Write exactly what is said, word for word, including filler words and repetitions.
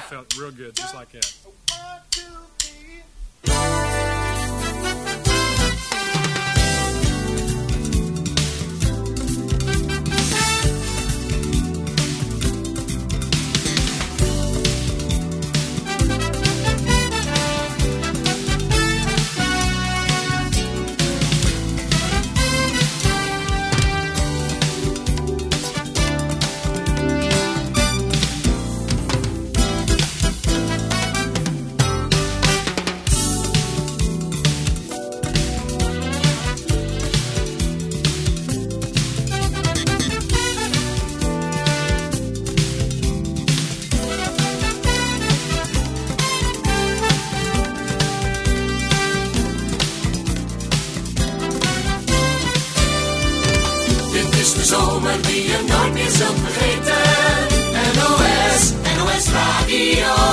felt real good, just like that. Zomer die je nooit meer zult vergeten. N O S, N O S Radio.